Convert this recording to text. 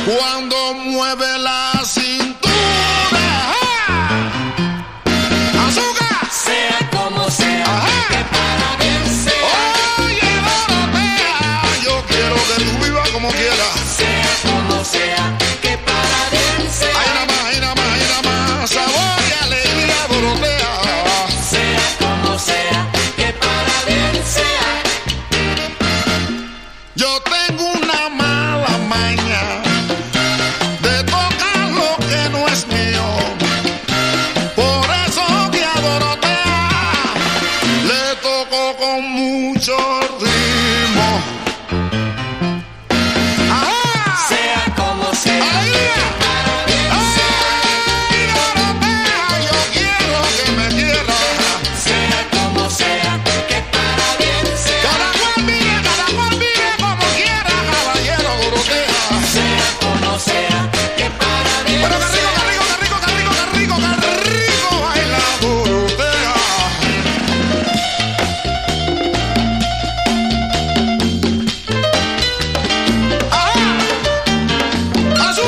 Cuando mueve la cintura. ¡Azúcar! Sea como sea, Ajá. que para bien sea. Oye, Dorotea, yo quiero que tú vivas como quieras. Sea como sea, que para bien sea. Ahí nada más, ahí nada más, ahí nada más. Sabor y alegría, Dorotea. Sea como sea, que para bien sea. Yo tengo una mala maña